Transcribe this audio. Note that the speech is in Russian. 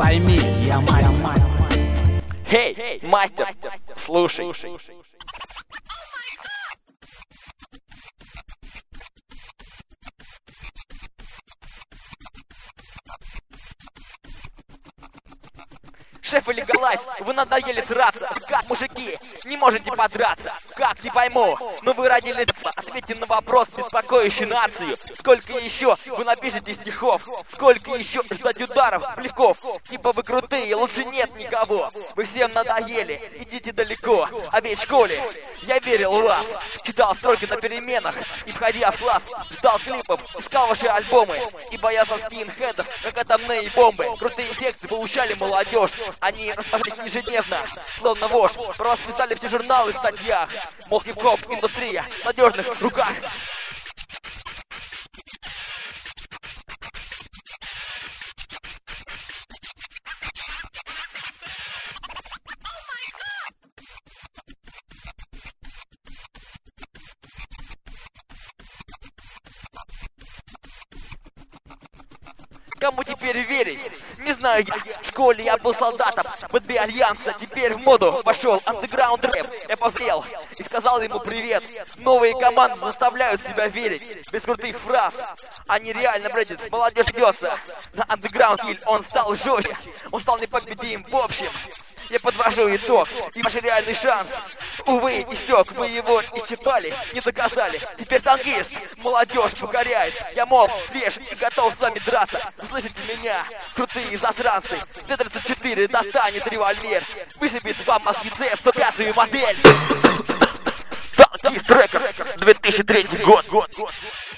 пойми, я мастер. Эй, мастер, слушай. Шеф или Галась, вы надоели сраться. Как, мужики, не можете подраться? Как, не пойму, но вы родили. Ответьте на вопрос, беспокоящий нацию. Сколько еще вы напишете стихов? Сколько еще ждать ударов, плевков? Типа вы крутые, лучше нет никого. Вы всем надоели, идите далеко. А ведь в школе я верил в вас. Читал строки на переменах и, входя в класс, ждал клипов, искал ваши альбомы и боялся скинхедов, как атомные бомбы. Крутые тексты получали молодежь. Они расползались ежедневно, словно вошь. Про вас писали все журналы в статьях. Мол, хип-хоп, индустрия в надежных руках. Кому теперь верить? Не знаю я. В школе я был солдатом БД Альянса. Теперь в моду вошел андеграунд рэп. Я позрел и сказал ему привет. Новые команды заставляют себя верить. Без крутых фраз они реально бредят. Молодежь бьется на андеграунд хиль. Он стал жестче. Он стал непобедим. В общем, я подвожу итог. И ваш реальный шанс, увы, истек. Вы его исчерпали, не доказали. Теперь танкист, молодежь покоряет. Я, мол, свеж и готов с вами драться. Слышите меня, крутые засранцы. Т-34 достанет револьвер. Вышибет вам мозги С-105 модель. Танкист Рекордс, 2003 год.